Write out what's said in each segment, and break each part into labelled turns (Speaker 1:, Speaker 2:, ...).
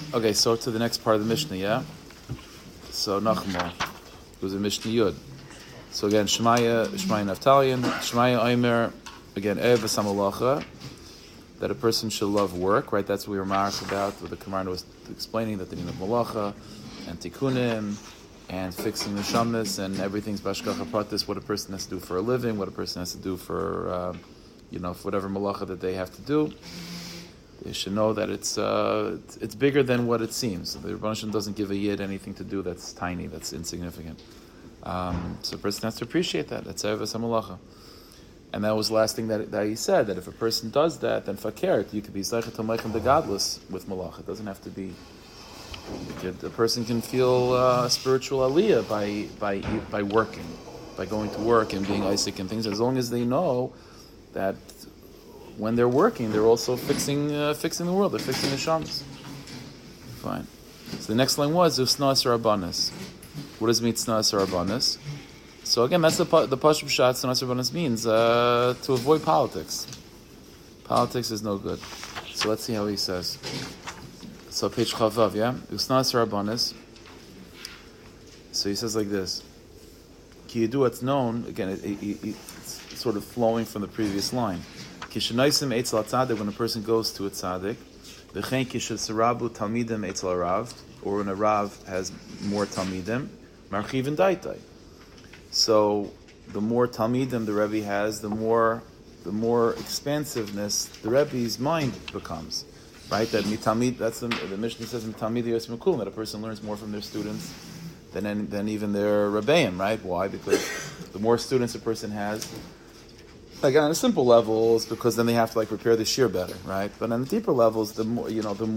Speaker 1: Okay, so to the next part of the Mishnah, yeah? So Nachma was a Mishnah Yud. So again, Shemaya Naftalian, Shemaya Omer, again, Ev Samalacha, that a person should love work, right? That's what we were marked about, what the Gemara was explaining, that the need of Malacha, and Tikkunim, and fixing the Shamas, and everything's Bashkacha Pratis, what a person has to do for a living, what a person has to do for, for whatever Malacha that they have to do. They should know that it's bigger than what it seems. The Rebbeinu Shalom doesn't give a yid anything to do that's tiny, that's insignificant. So a person has to appreciate that. That's Evas HaMalacha. And that was the last thing that he said, that if a person does that, then fakert, you could be Zeichet HaMeichem the Godless with Malacha. It doesn't have to be... A person can feel spiritual aliyah by working, by going to work and being Isaac and things, as long as they know that when they're working, they're also fixing the world. They're fixing the shams. Fine. So the next line was Usnas Rabbanis. What does mean Usnas Rabbanis? So again, that's the Pashut Pshat. Usnas Rabbanis means to avoid politics. Politics is no good. So let's see how he says. So page Chavav, yeah? Usnas Rabbanis. So he says like this. Ki Yidu, it's known, again, it's sort of flowing from the previous line. Kishanaisim eitzel tzaddik, when a person goes to a tzaddik, v'chein kishasarabu talmidim eitzel arav, or when a rav has more talmidim, marchivin daitai. So the more talmidim the Rebbe has, the more expansiveness the Rebbe's mind becomes. Right? That mitalmid, that's the Mishnah says mitalmid yosem mekulim, that a person learns more from their students than even their rebbeim. Right? Why? Because the more students a person has, like on a simple levels, because then they have to prepare the shir better, right? But on the deeper levels, the more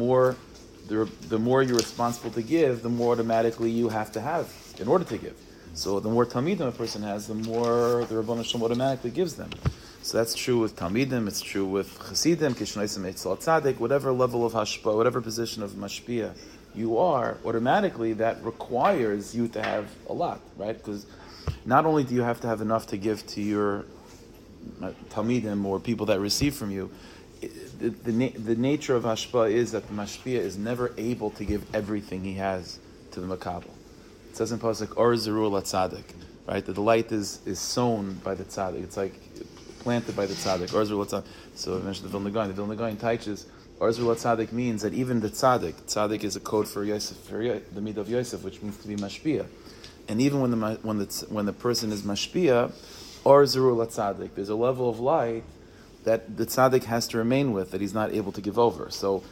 Speaker 1: you're responsible to give, the more automatically you have to have in order to give. So the more talmidim a person has, the more the Rebbeinu Shalom automatically gives them. So that's true with talmidim. It's true with chasidim, kishnaisim eitzel tzaddik, whatever level of hashpa, whatever position of mashpia you are, automatically that requires you to have a lot, right? Because not only do you have to have enough to give to your talmidim or people that receive from you, the nature of hashpa is that the mashpia is never able to give everything he has to the makabel. It says in pasuk or zeru latzadik, right? That the light is sown by the tzaddik. It's like planted by the tzaddik. Or zeru latzadik. So I mentioned the Vilna Gaon. The Vilna Gaon teaches or zeru latzadik means that even the tzaddik is a code for Yosef, for the mid of Yosef, which means to be mashpia. And even when the person is mashpia, or Zerul HaTzadik, there's a level of light that the tzaddik has to remain with, that he's not able to give over. So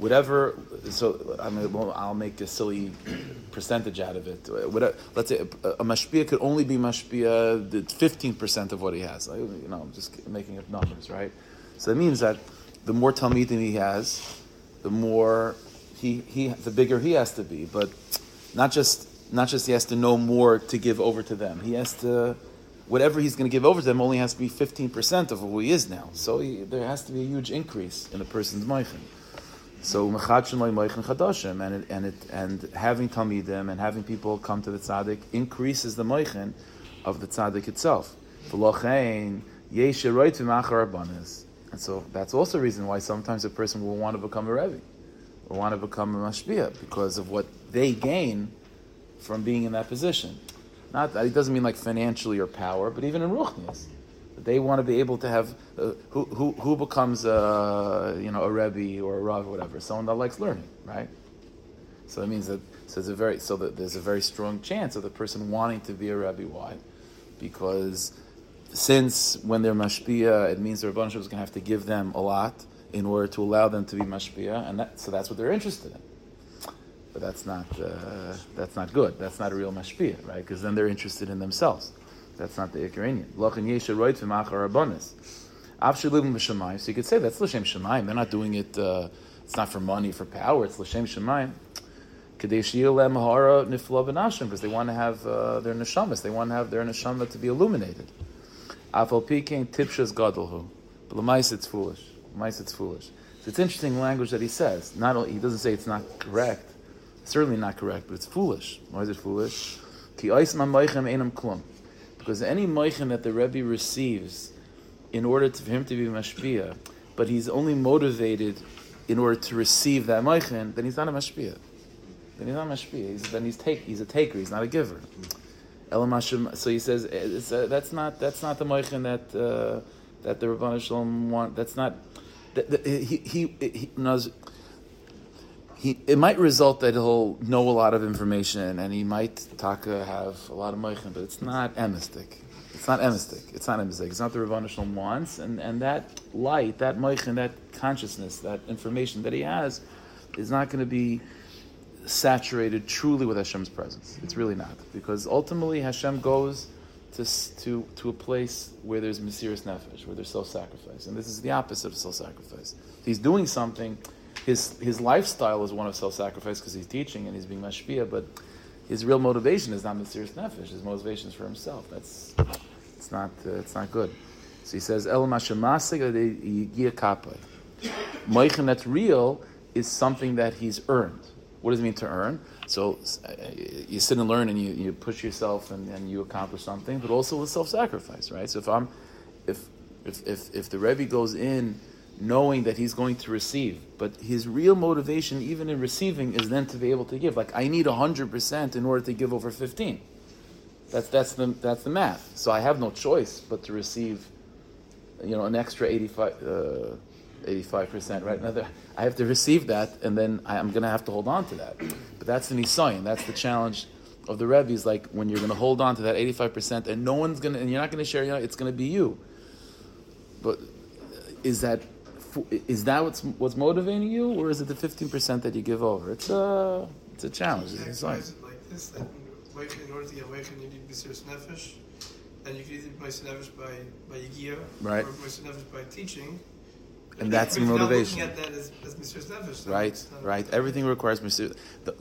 Speaker 1: I'll make a silly percentage out of it. Let's say a mashpia could only be mashpia 15% of what he has. I'm just making up numbers, right? So that means that the more talmidim he has, the more the bigger he has to be. But not just he has to know more to give over to them. He has to... Whatever he's going to give over to them only has to be 15% of who he is now. So there has to be a huge increase in a person's meichen. So mechatshim loy meichen chadashim, and having talmidim and having people come to the tzaddik increases the meichen of the tzaddik itself. V'lochein yesh roit v'machar rabbanis. And so that's also a reason why sometimes a person will want to become a rebbe or want to become a mashpia, because of what they gain from being in that position. Not it doesn't mean like financially or power, but even in ruchnius, they want to be able to have who becomes a rebbe or a rav or whatever, someone that likes learning, right? So that means that there's a very strong chance of the person wanting to be a rebbe. Why? Because since when they're mashpia, it means the Rebbeinu Shalom is going to have to give them a lot in order to allow them to be mashpia, and that's what they're interested in. But that's not good. That's not a real mashpia, right? Because then they're interested in themselves. That's not the ikar inyan. Lachin yesha roit v'machar rabbanis. Avshu livim b'shamayim. So you could say that's l'shem shamayim. They're not doing it. It's not for money, for power. It's l'shem shamayim. Kadei sheyil lehem hara nifla b'nashim, because they want to have their neshamas. They want to have their neshama to be illuminated. Afal pikein tipshas gadolhu. But l'mais it's foolish. L'mais it's foolish. So it's interesting language that he says. Not only he doesn't say it's not correct. Certainly not correct, but it's foolish. Why is it foolish? Because any moichem that the Rebbe receives in order for him to be mashpia, but he's only motivated in order to receive that moichin, then he's not a mashpia. Then he's a taker. He's not a giver. So he says that's not the moichin that the Rebbeinu Shalom want. That's not. He knows. It might result that he'll know a lot of information and he might have a lot of moichin, but it's not emistic. It's not emistic. It's not the Rebbeinu Shalom wants, and that light, that moichin, that consciousness, that information that he has, is not going to be saturated truly with Hashem's presence. It's really not, because ultimately Hashem goes to a place where there's Mesiras Nefesh, where there's self-sacrifice, and this is the opposite of self-sacrifice. If he's doing something, his lifestyle is one of self-sacrifice because he's teaching and he's being mashpia, but his real motivation is not Mesiras Nefesh. His motivation is for himself. It's not good. So he says, El Mashamasig Yigia Kapai. Moichin that's real is something that he's earned. What does it mean to earn? So you sit and learn and you push yourself and you accomplish something, but also with self-sacrifice, right? So if the Rebbe goes in knowing that he's going to receive, but his real motivation, even in receiving, is then to be able to give. Like, I need 100% in order to give over 15. That's the math. So I have no choice but to receive, an extra 85%, right? I have to receive that, and then I'm going to have to hold on to that. But that's the nisayon. That's the challenge of the Rebbe, is like when you're going to hold on to that 85%, and and you're not going to share. It's going to be you. But is that what's motivating you, or is it the 15% that you give over? It's a challenge. It's
Speaker 2: like this. That in order to get awakened, you need Mesiras Nefesh, and you can either Mesiras Nefesh by Yigia,
Speaker 1: right,
Speaker 2: or Mesiras Nefesh by teaching.
Speaker 1: And that's the motivation.
Speaker 2: Looking at that as Mesiras Nefesh.
Speaker 1: Right. Everything requires Mesiras.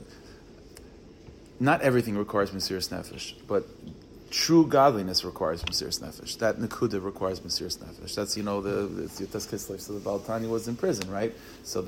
Speaker 1: Not everything requires Mesiras Nefesh, but true godliness requires Mesiras Nefesh. That Nakuda requires Mesiras Nefesh. That's the Yutas Kislev. So the Baal Tanya was in prison, right? So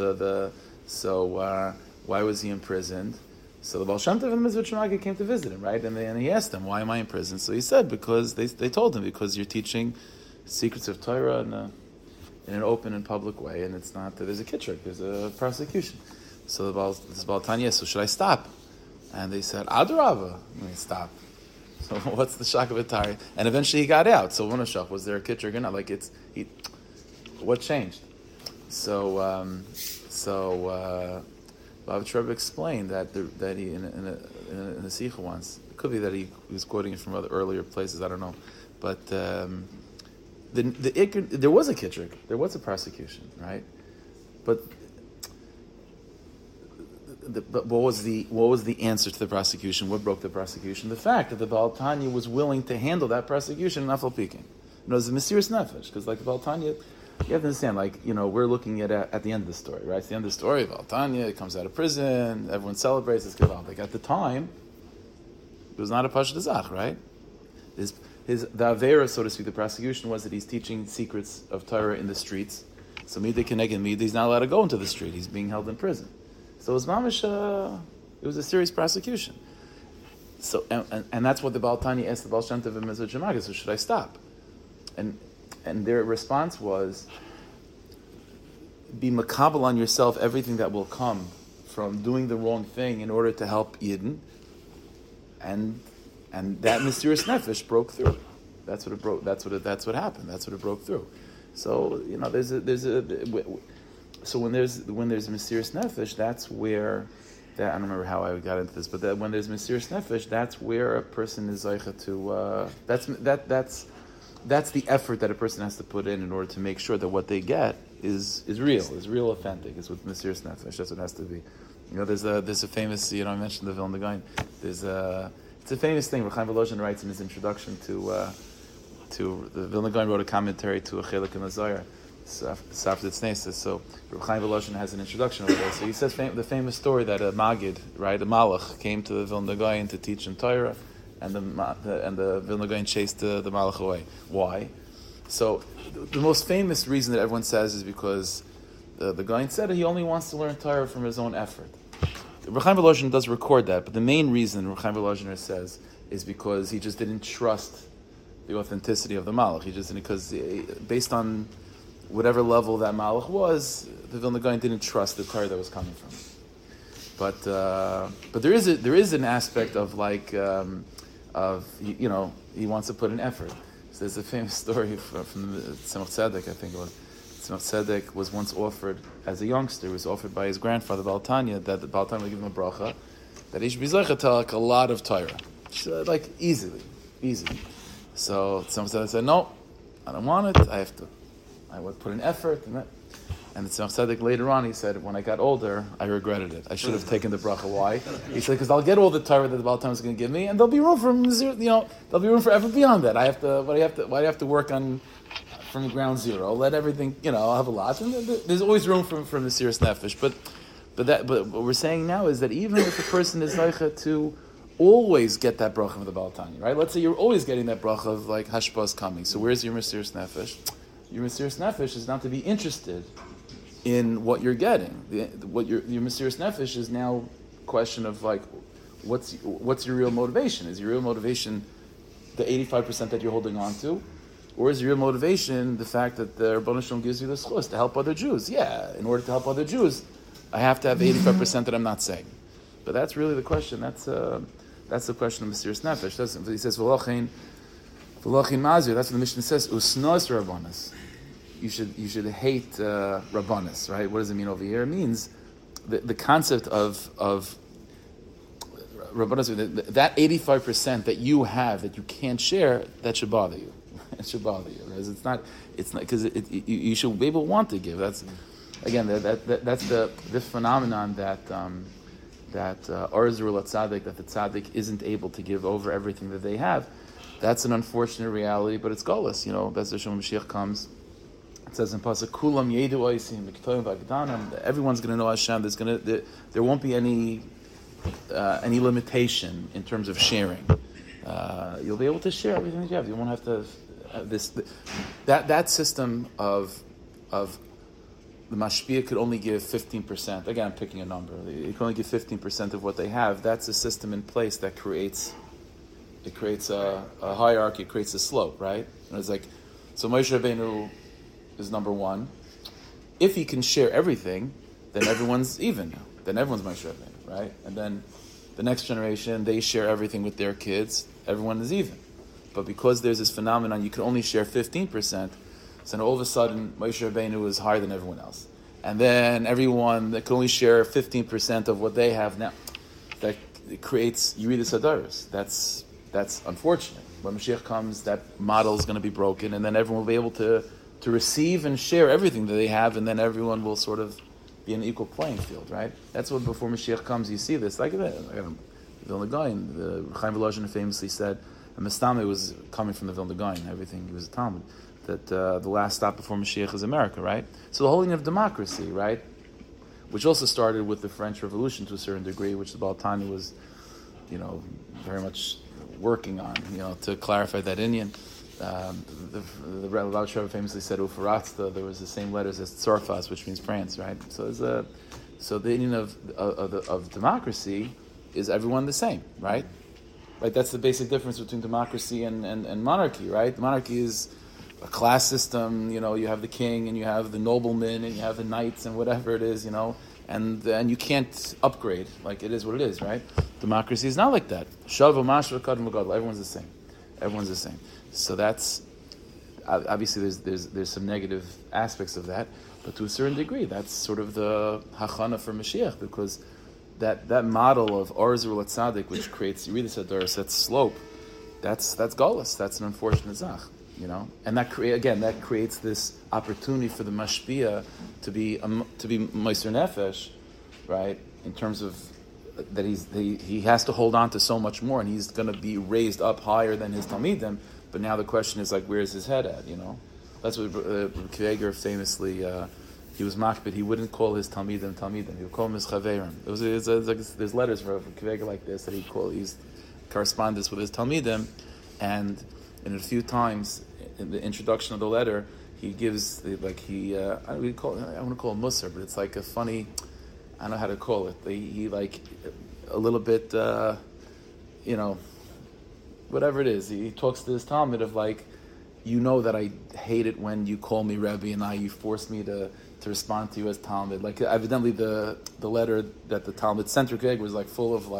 Speaker 1: why was he imprisoned? So the Baal Shem Tov and the Mitzvah Shemagah came to visit him, right? And he asked them, why am I in prison? So he said, because they told him, because you're teaching secrets of Torah in an open and public way, and it's not that there's a kitchuk, there's a prosecution. So the Baal Tanya, so should I stop? And they said, Adarava, stop. So what's the shak of Atari? And eventually he got out. So one of shak, was there a kitchuk or not? What changed? So Baba Rebbe explained that he in a sikha once. It could be that he was quoting it from other earlier places. I don't know, but there was a kitchuk, there was a prosecution, right? But what was the answer to the prosecution? What broke the prosecution? The fact that the Baal Tanya was willing to handle that prosecution in Afal Pikin. It was a Mesiras Nefesh, because like the Baal Tanya, you have to understand, we're looking at the end of the story, right? It's the end of the story. Baal Tanya comes out of prison, everyone celebrates, it's Gevaldik. At the time, it was not a Pashat Zach, right? The Avera, so to speak, the prosecution was that he's teaching secrets of Torah in the streets. So Midei Keneged Midei, he's not allowed to go into the street. He's being held in prison. So it was mamish. It was a serious prosecution. So and that's what the Baal Tanya asked the Baal Shem Tov and Mitzvah Shemagah. So should I stop? And their response was, be makabel on yourself everything that will come from doing the wrong thing in order to help Yidden. And that Mesiras Nefesh broke through. That's what it broke. That's what happened. That's what it broke through. So so when there's Mesiras Nefesh, that's where I don't remember how I got into this, but when there's Mesiras Nefesh, that's where a person is zeicha to. That's the effort that a person has to put in order to make sure that what they get is real, authentic. It's with Mesiras Nefesh. That's what it has to be. There's a famous. I mentioned the Vilna Gaon. It's a famous thing. Reb Chaim Volozhin writes in his introduction to the Vilna Gaon wrote a commentary to a Chelik in the Zohar. Safed Tznesis. So Reb Chaim Volozhin has an introduction over there. So he says the famous story that a Magid, right, a Malach, came to the Vilna Gaon to teach in Torah, and the Vilna Gaon chased the Malach away. Why? So the most famous reason that everyone says is because the Gaon said he only wants to learn Torah from his own effort. Reb Chaim Volozhin does record that, but the main reason Reb Chaim Volozhin says is because he just didn't trust the authenticity of the Malach. He just didn't, because based on whatever level that Malach was, the Vilna Gaon didn't trust the Torah that was coming from him. But there is an aspect of he wants to put an effort. So there's a famous story from the Tzemach Tzedek, I think it was. Tzemach Tzedek was once offered, as a youngster, he was offered by his grandfather, Baal Tanya, that the Baal Tanya would give him a bracha, that he should be zeicha to like a lot of Torah. Like easily. So Tzemach Tzedek said, no, I don't want it, I would put an effort. And the Tzemach Tzedek later on, he said, when I got older, I regretted it. I should have taken the bracha. Why? He said, because I'll get all the Torah that the Baal Tanya is going to give me, and there'll be room for there'll be room for ever beyond that. Why do I have to work on from ground zero? Let everything, I'll have a lot. And there's always room for Mesiras Nefesh. But what we're saying now is that even if a person is zeicha to always get that bracha of the Baal Tanya, right? Let's say you're always getting that bracha of like Hashpah is coming. So where's your Mesiras Nefesh? Your Mesiras Nefesh is not to be interested in what you're getting. Your Mesiras Nefesh is now a question of like, what's your real motivation? Is your real motivation the 85% that you're holding on to? Or is your real motivation the fact that the Rebbeinu Shalom gives you the schus to help other Jews? Yeah, in order to help other Jews, I have to have 85% that I'm not saying. But that's really the question. That's the question of Mesiras Nefesh. He says, V'lochin mazir, that's what the Mishnah says, usnos rabbanos. You should hate rabbanos, right? What does it mean over here? It means the concept of rabbanos, that 85% that you have that you can't share, that should bother you. It should bother you, because it's not because you should be able to want to give. That's again that's this phenomenon that Arzur Tzaddik, that the tzaddik isn't able to give over everything that they have. That's an unfortunate reality, but it's Golus. As the Mashiach comes, it says in Pasuk, Kulam Yedu Oisim Miktoyim V'Agdanim. Everyone's going to know Hashem. There won't be any limitation in terms of sharing. You'll be able to share everything that you have. You won't have to. That system of the mashpia could only give 15%. Again, I'm picking a number. It can only give 15% of what they have. That's a system in place that creates a hierarchy. It creates a slope, right? And it's like, so Moshe Rabbeinu is number one. If he can share everything, then everyone's even. Then everyone's Moshe Rabbeinu, right? And then the next generation, they share everything with their kids. Everyone is even. But because there's this phenomenon, you can only share 15%, so then all of a sudden, Moshe Rabbeinu is higher than everyone else. And then everyone that can only share 15% of what they have now, that creates Yeridas Hadaros. That's unfortunate. When Mashiach comes, that model is going to be broken, and then everyone will be able to receive and share everything that they have, and then everyone will sort of be an equal playing field, right? That's what before Mashiach comes, you see this. Like that. Vilna Gaon, the Chaim Volozhin famously said, and Mestame was coming from the Vilna Gaon, everything, he was a Talmud, that the last stop before Mashiach is America, right? So the whole thing of democracy, right? Which also started with the French Revolution to a certain degree, which the Baal Tanya was, very much working on, to clarify that Indian. The Rabbi Sheva famously said, Ufaratsta, there was the same letters as Tsarfas, which means France, right? So the Indian of democracy is everyone the same, right? Right, that's the basic difference between democracy and monarchy, right? Monarchy is a class system, you have the king and you have the noblemen and you have the knights and whatever it is, and you can't upgrade, like it is what it is, right? Democracy is not like that. Shava mashva kadam v'gadol, everyone's the same. So that's, obviously there's some negative aspects of that, but to a certain degree, that's sort of the hachana for Mashiach, because that model of Arzur Tzaddik, which creates Yeridas Hadaros, that slope, that's Golus. That's an unfortunate zach, and that creates this opportunity for the mashpia to be Meiser Nefesh, right? In terms of that he has to hold on to so much more, and he's going to be raised up higher than his Talmidim. But now the question is like, where's his head at? That's what Kveger famously. He was makbid. He wouldn't call his talmidim. He would call them his chaverim. There's letters for Kveger like this that he's correspondence with his talmidim, and in a few times in the introduction of the letter, he gives I want to call it musar, but it's like a funny. I don't know how to call it. He like a little bit, whatever it is. He talks to his talmid of like, you know that I hate it when you call me Rebbe and you force me to respond to you as Talmud. Like evidently the letter that the Talmud sent Reb was like full of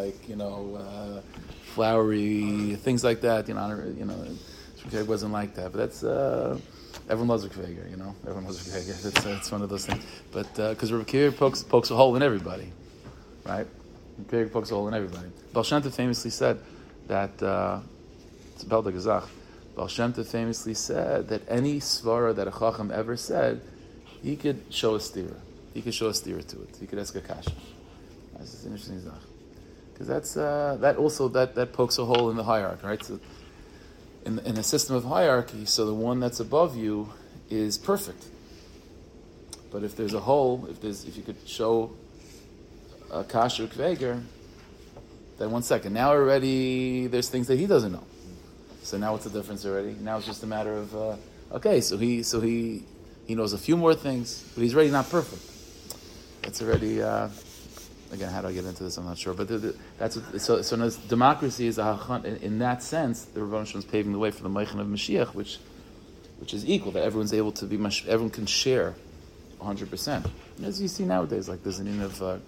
Speaker 1: flowery things like that. Reb wasn't like that. But that's everyone loves Reb. Everyone loves Reb. It's one of those things. But because Reb Kiva pokes a hole in everybody, right? Reb Kiva pokes a hole in everybody. Baal Shem Tov famously said that it's Bel Gazach. Baal Shem Tov famously said that any svara that a chacham ever said, he could show a stira. He could show a stira to it. He could ask a kasha. That's just interesting stuff. Because that's that pokes a hole in the hierarchy, right? So in a system of hierarchy, so the one that's above you is perfect. But if there's a hole, if you could show a kasha or kveger, then 1 second. Now already there's things that he doesn't know. So now what's the difference already? Now it's just a matter of so he knows a few more things, but he's already not perfect. That's already again. How do I get into this? I'm not sure. But that's what, so democracy is in that sense. The Rebbeinu Shalom is paving the way for the Meichin of Mashiach, which is equal. That everyone's able to be. Everyone can share 100%. As you see nowadays, like there's an of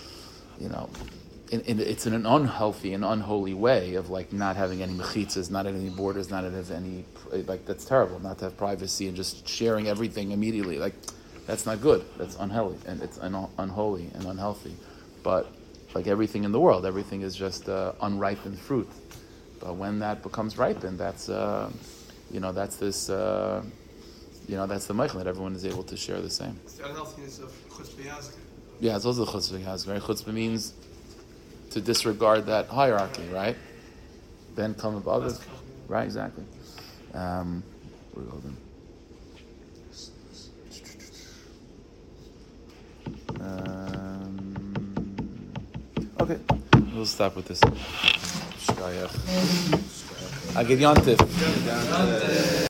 Speaker 1: it's in an unhealthy and unholy way of like not having any mechitzas, not having any borders, not having any that's terrible. Not to have privacy and just sharing everything immediately. Like that's not good. That's unhealthy and it's unholy and unhealthy. But like everything in the world, everything is just unripened fruit. But when that becomes ripened, that's that's this that's the meichel that everyone is able to share the same.
Speaker 2: It's the unhealthiness of chutzpah yazka.
Speaker 1: Yeah, it's also the chutzpah yazka. Right? Chutzpah means to disregard that hierarchy, right? Then come above others, right? Exactly. Where we go then? Okay, we'll stop with this. I get Yontif.